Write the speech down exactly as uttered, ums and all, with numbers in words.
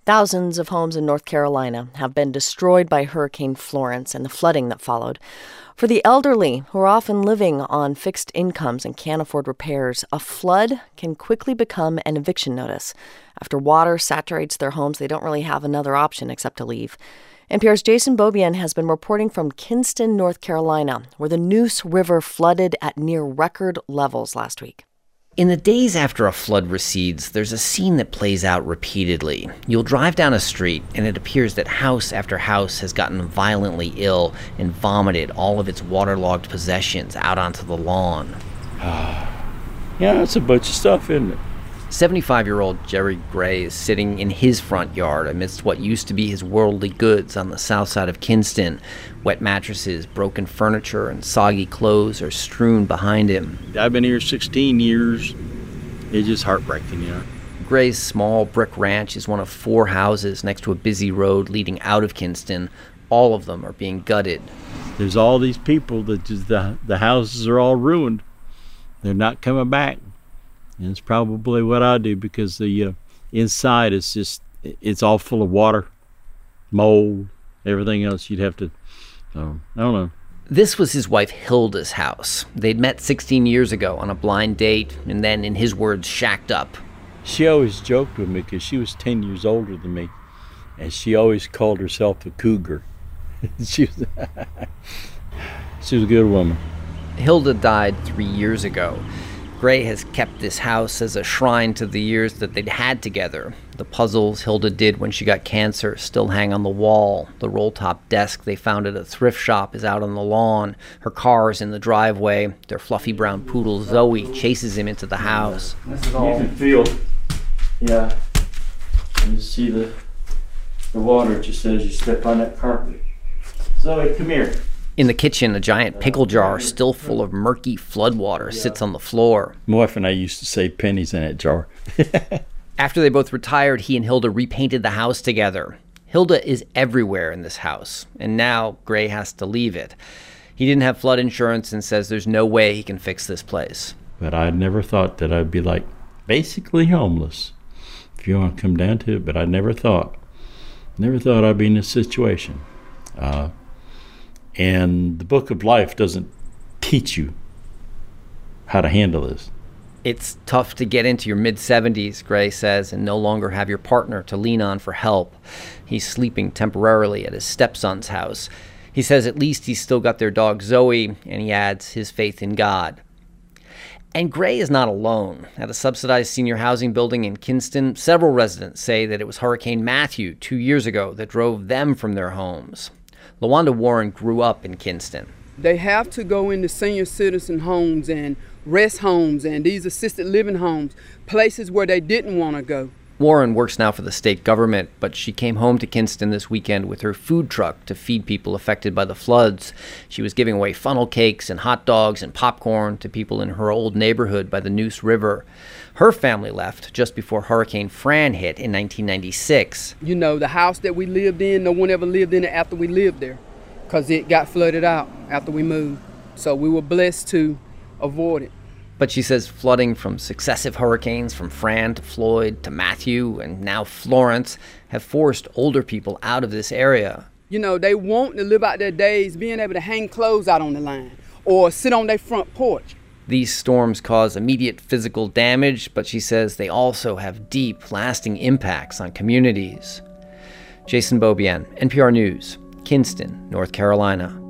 Thousands of homes in North Carolina have been destroyed by Hurricane Florence and the flooding that followed. For the elderly, who are often living on fixed incomes and can't afford repairs, a flood can quickly become an eviction notice. After water saturates their homes, they don't really have another option except to leave. N P R's Jason Beaubien has been reporting from Kinston, North Carolina, where the Neuse River flooded at near record levels last week. In the days after a flood recedes, there's a scene that plays out repeatedly. You'll drive down a street, and it appears that house after house has gotten violently ill and vomited all of its waterlogged possessions out onto the lawn. Yeah, it's a bunch of stuff, isn't it? seventy-five-year-old Jerry Gray is sitting in his front yard amidst what used to be his worldly goods on the south side of Kinston. Wet mattresses, broken furniture, and soggy clothes are strewn behind him. I've been here sixteen years. It's just heartbreaking, you know. Gray's small brick ranch is one of four houses next to a busy road leading out of Kinston. All of them are being gutted. There's all these people that just, the, the houses are all ruined. They're not coming back. And it's probably what I do, because the uh, inside is just, it's all full of water, mold, everything else you'd have to, um, I don't know. This was his wife Hilda's house. They'd met sixteen years ago on a blind date, and then, in his words, shacked up. She always joked with me because she was ten years older than me, and she always called herself a cougar. she, was she was a good woman. Hilda died three years ago. Gray has kept this house as a shrine to the years that they'd had together. The puzzles Hilda did when she got cancer still hang on the wall. The roll-top desk they found at a thrift shop is out on the lawn. Her car is in the driveway. Their fluffy brown poodle, Zoe, chases him into the house. This is all. You can feel, yeah, you see the, the water just as you step on that carpet. Zoe, come here. In the kitchen, a giant pickle jar still full of murky floodwater sits on the floor. My wife and I used to save pennies in that jar. After they both retired, he and Hilda repainted the house together. Hilda is everywhere in this house, and now Gray has to leave it. He didn't have flood insurance and says there's no way he can fix this place. But I never thought that I'd be like basically homeless, if you want to come down to it. But I never thought, never thought I'd be in this situation. Uh, And the book of life doesn't teach you how to handle this. It's tough to get into your mid-seventies, Gray says, and no longer have your partner to lean on for help. He's sleeping temporarily at his stepson's house. He says at least he's still got their dog Zoe, and he adds his faith in God. And Gray is not alone. At a subsidized senior housing building in Kinston, several residents say that it was Hurricane Matthew two years ago that drove them from their homes. LaWanda Warren grew up in Kinston. They have to go into senior citizen homes and rest homes and these assisted living homes, places where they didn't want to go. Warren works now for the state government, but she came home to Kinston this weekend with her food truck to feed people affected by the floods. She was giving away funnel cakes and hot dogs and popcorn to people in her old neighborhood by the Neuse River. Her family left just before Hurricane Fran hit in nineteen ninety-six. You know, the house that we lived in, no one ever lived in it after we lived there, because it got flooded out after we moved. So we were blessed to avoid it. But she says flooding from successive hurricanes, from Fran to Floyd to Matthew and now Florence, have forced older people out of this area. You know, they want to live out their days being able to hang clothes out on the line or sit on their front porch. These storms cause immediate physical damage, but she says they also have deep, lasting impacts on communities. Jason Beaubien, N P R News, Kinston, North Carolina.